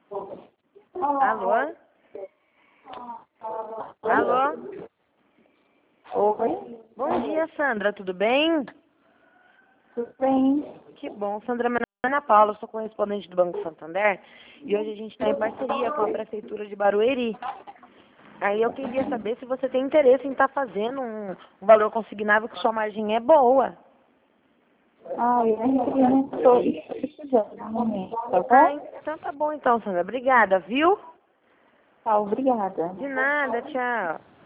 Alô? Alô? Oi, Bom dia, Sandra. Tudo bem? tudo bem? Que bom. Sandra, meu nome é Ana Paula, eu sou correspondente do Banco Santander e hoje a gente está em parceria com a Prefeitura de Barueri. Aí eu queria saber se você tem interesse em estar fazendo um valor consignável que sua margem é boa. Eu não estou precisando no momento, tá Ah, bom? então tá bom então, Sandra. Obrigada, viu? Tá, obrigada. De nada, tchau.